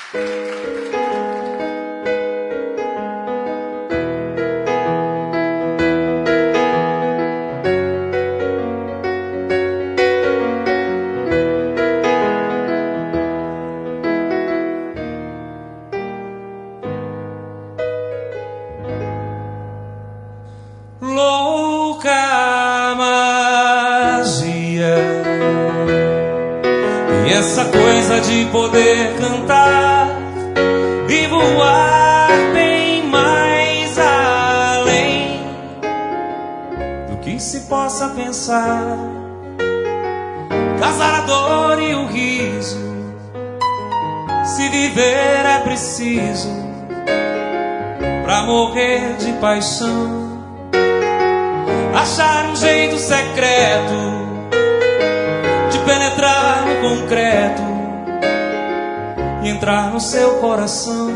Louca magia, e essa coisa de poder cantar e voar bem mais além do que se possa pensar. Casar a dor e o riso, se viver é preciso pra morrer de paixão. Achar um jeito secreto de penetrar no concreto e entrar no seu coração.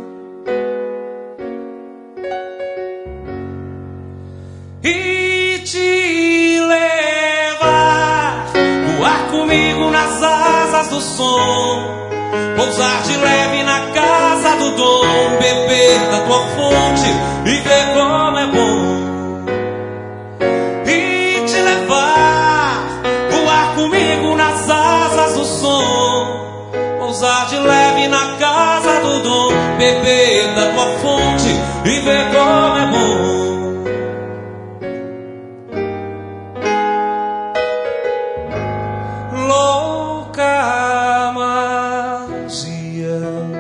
E te levar, voar comigo nas asas do som, pousar de leve na casa do dom, beber da tua fonte e ver como é bom. Comigo nas asas do som, pousar de leve na casa do dom, beber da tua fonte e ver como é bom. Louca magia,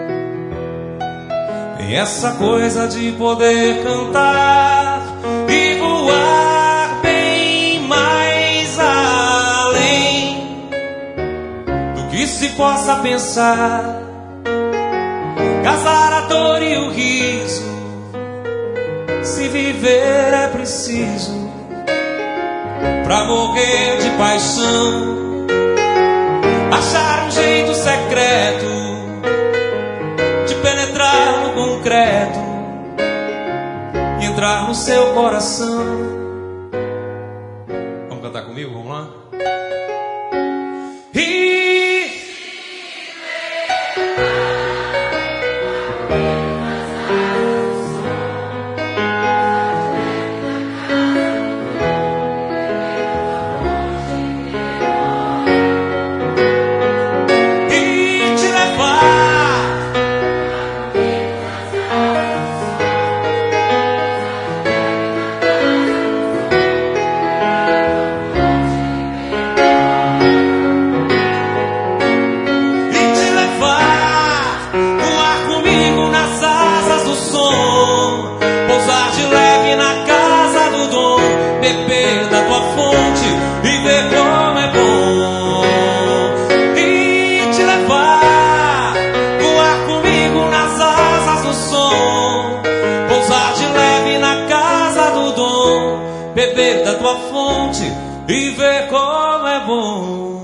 e essa coisa de poder cantar e voar que se possa pensar. Casar a dor e o riso, se viver é preciso pra morrer de paixão. Achar um jeito secreto de penetrar no concreto e entrar no seu coração. Vamos cantar comigo? Vamos lá? Beber da tua fonte e ver como é bom. E te levar, voar comigo nas asas do som, pousar de leve na casa do dom, beber da tua fonte e ver como é bom.